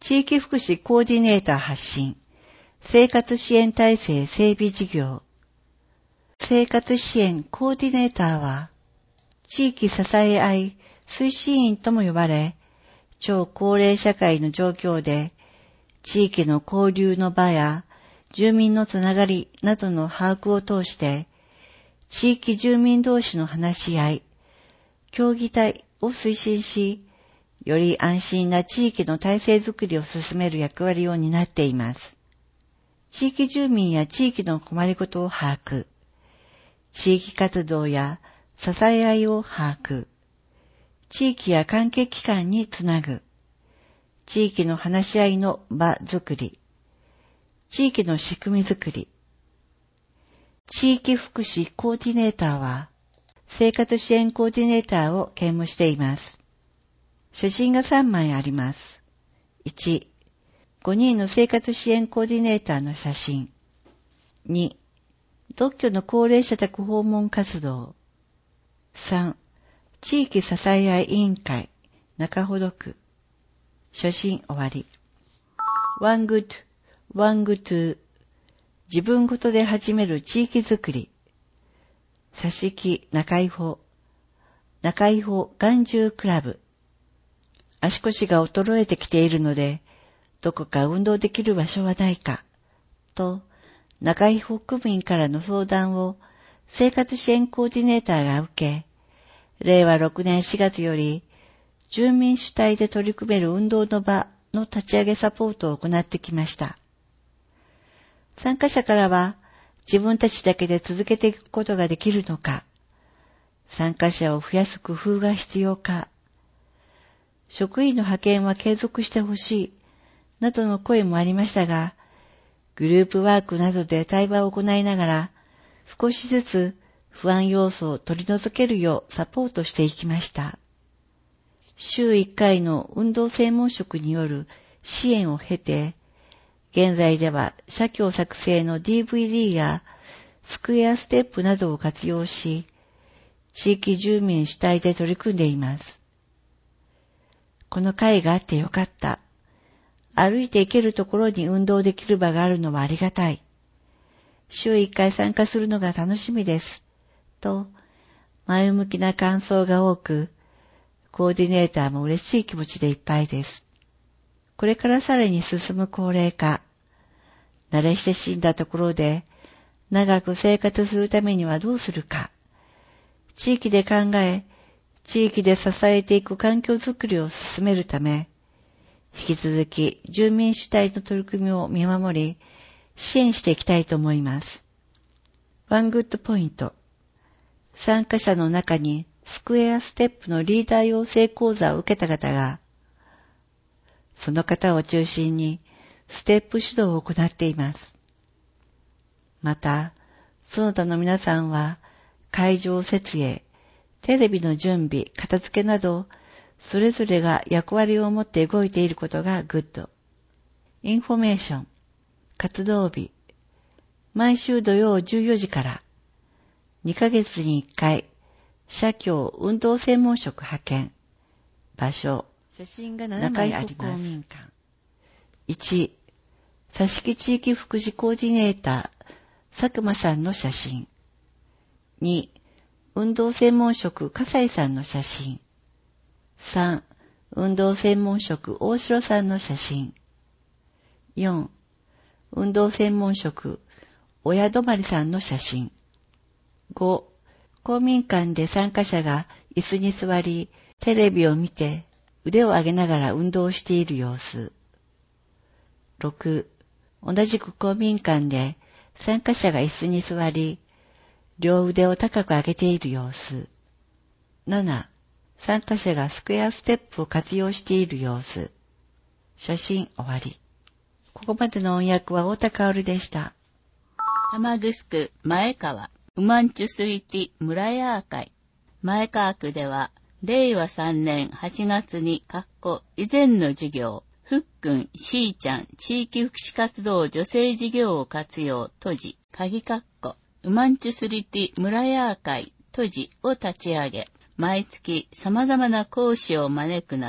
地域福祉コーディネーター発信、生活支援体制整備事業。生活支援コーディネーターは、地域支え合い推進員とも呼ばれ、超高齢社会の状況で、地域の交流の場や住民のつながりなどの把握を通して、地域住民同士の話し合い、協議体を推進し、より安心な地域の体制づくりを進める役割を担っています。地域住民や地域の困りごとを把握、地域活動や支え合いを把握、地域や関係機関につなぐ、地域の話し合いの場づくり、地域の仕組みづくり。地域福祉コーディネーターは、生活支援コーディネーターを兼務しています。写真が3枚あります。1、5人の生活支援コーディネーターの写真。2、独居の高齢者宅訪問活動。3、地域支え合い委員会、中ほど区。初心終わり。One Good, One Good To。自分ごとで始める地域づくり。佐敷中井穂。中井穂眼中クラブ。足腰が衰えてきているので、どこか運動できる場所はないか、と、中井穂区民からの相談を生活支援コーディネーターが受け、令和6年4月より、住民主体で取り組める運動の場の立ち上げサポートを行ってきました。参加者からは、自分たちだけで続けていくことができるのか、参加者を増やす工夫が必要か、職員の派遣は継続してほしい、などの声もありましたが、グループワークなどで対話を行いながら、少しずつ不安要素を取り除けるようサポートしていきました。週1回の運動専門職による支援を経て、現在では社協作成の DVD やスクエアステップなどを活用し、地域住民主体で取り組んでいます。この会があってよかった。歩いて行けるところに運動できる場があるのはありがたい。週1回参加するのが楽しみです。と、前向きな感想が多く、コーディネーターも嬉しい気持ちでいっぱいです。これからさらに進む高齢化、慣れ親しんだところで長く生活するためにはどうするか、地域で考え、地域で支えていく環境づくりを進めるため、引き続き住民主体の取り組みを見守り、支援していきたいと思います。ワングッドポイント。参加者の中にスクエアステップのリーダー養成講座を受けた方が、その方を中心にステップ指導を行っています。また、その他の皆さんは会場設営、テレビの準備、片付けなど、それぞれが役割を持って動いていることがグッド。インフォメーション、活動日、毎週土曜14時から、2ヶ月に1回、社協運動専門職派遣、場所、写真が7枚あります。1、佐敷地域福祉コーディネーター、佐久間さんの写真。2、運動専門職、笠井さんの写真。3、運動専門職、大城さんの写真。4、運動専門職、親泊さんの写真。5、公民館で参加者が椅子に座り、テレビを見て腕を上げながら運動している様子。6、同じく公民館で参加者が椅子に座り、両腕を高く上げている様子。7、参加者がスクエアステップを活用している様子。写真終わり。ここまでの音訳は太田薫でした。 玉城前川ウマンチュスリティ村屋会前川区では令和3年8月に以前の授業ふっくんしーちゃん地域福祉活動女性事業を活用閉じウマンチュスリティ村屋会閉じを立ち上げ毎月様々な講師を招くなど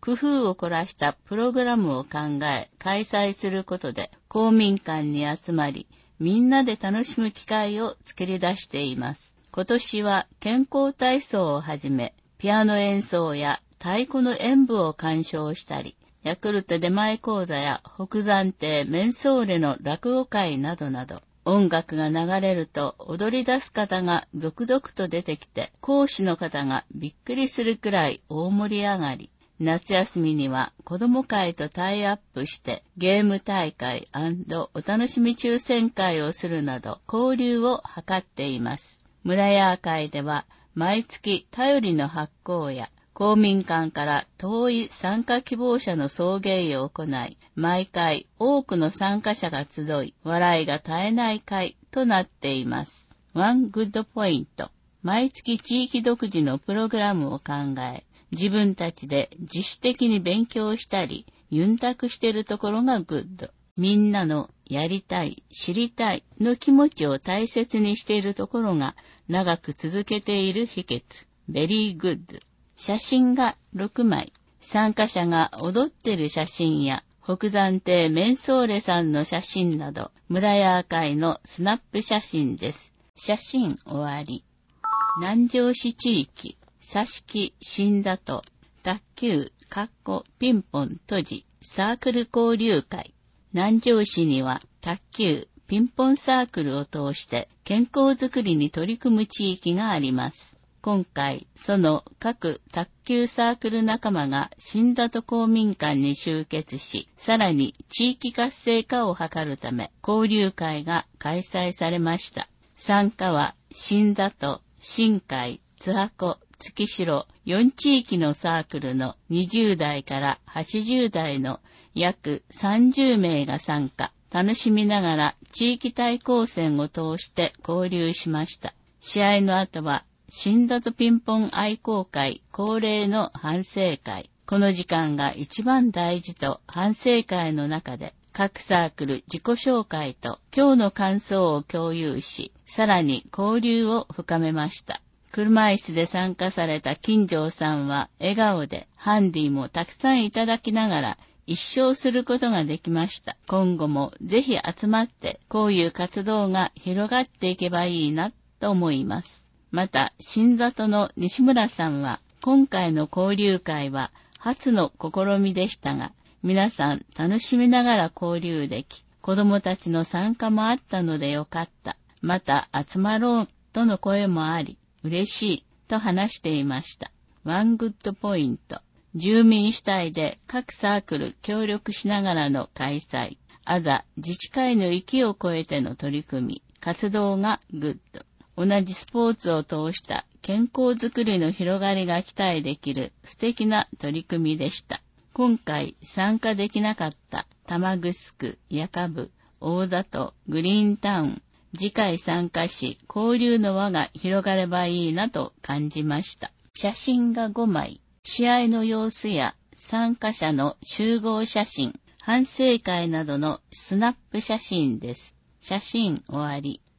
工夫を凝らしたプログラムを考え開催することで公民館に集まり、みんなで楽しむ機会を作り出しています。今年は健康体操をはじめ、ピアノ演奏や太鼓の演舞を鑑賞したり、ヤクルト出前講座や北山亭メンソーレの落語会などなど、音楽が流れると踊り出す方が続々と出てきて、講師の方がびっくりするくらい大盛り上がり、夏休みには子ども会とタイアップしてゲーム大会&お楽しみ抽選会をするなど交流を図っています。村屋会では毎月便りの発行や公民館から遠い参加希望者の送迎を行い、毎回多くの参加者が集い、笑いが絶えない会となっています。ワングッドポイント。毎月地域独自のプログラムを考え、自分たちで自主的に勉強したり、ユンタクしているところがグッド。みんなのやりたい、知りたいの気持ちを大切にしているところが長く続けている秘訣。ベリーグッド。写真が6枚。参加者が踊ってる写真や、北山亭メンソーレさんの写真など、村屋会のスナップ写真です。写真終わり。南城市地域、佐敷新里、卓球、ピンポン閉じ、サークル交流会。南城市には卓球、ピンポンサークルを通して健康づくりに取り組む地域があります。今回、その各卓球サークル仲間が新里公民館に集結し、さらに地域活性化を図るため、交流会が開催されました。参加は新里、新海、津箱、月城、4地域のサークルの20代から80代の約30名が参加。楽しみながら地域対抗戦を通して交流しました。試合の後は、新里ピンポン愛好会恒例の反省会。この時間が一番大事と反省会の中で各サークル自己紹介と今日の感想を共有し、さらに交流を深めました。車椅子で参加された金城さんは笑顔でハンディもたくさんいただきながら一勝することができました。今後もぜひ集まってこういう活動が広がっていけばいいなと思います。また、新里の西村さんは、今回の交流会は初の試みでしたが、皆さん楽しみながら交流でき、子供たちの参加もあったのでよかった。また集まろうとの声もあり、嬉しいと話していました。ワングッドポイント。住民主体で各サークル協力しながらの開催。自治会の域を超えての取り組み。活動がグッド。同じスポーツを通した健康づくりの広がりが期待できる素敵な取り組みでした。今回参加できなかった玉城、八株、大里、グリーンタウン、次回参加し交流の輪が広がればいいなと感じました。写真が5枚、試合の様子や参加者の集合写真、反省会などのスナップ写真です。写真終わり。